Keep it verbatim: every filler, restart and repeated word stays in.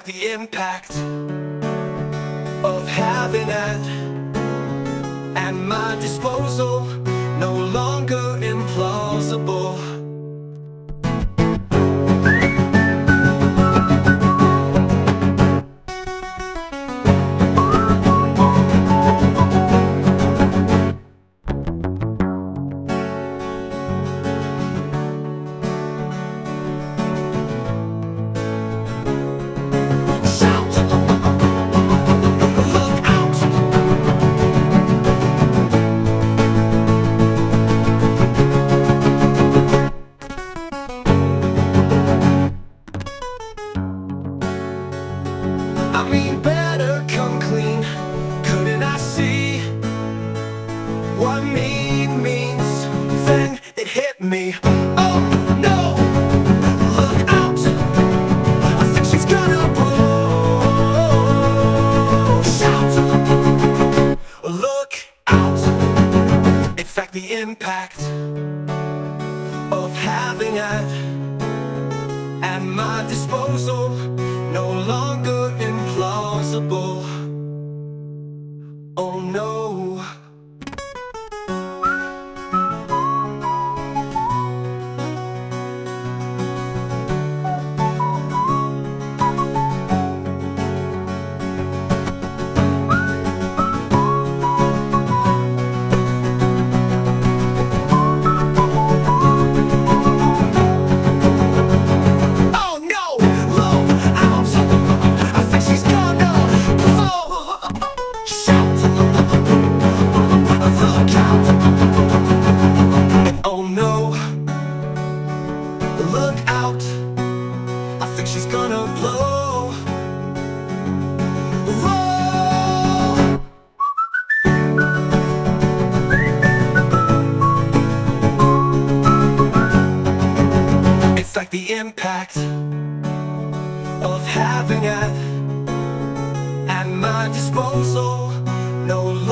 the impact of having it at my disposal, no longer implausible. I mean, better come clean. Couldn't I see what mean means? Then it hit me. Oh no, look out, I think she's gonna blow. Shout, look out. In fact, the impact of having it at my disposal, no longer implausible. Oh no. Look out, I think she's gonna blow. Whoa. It's like the impact of having it at my disposal, no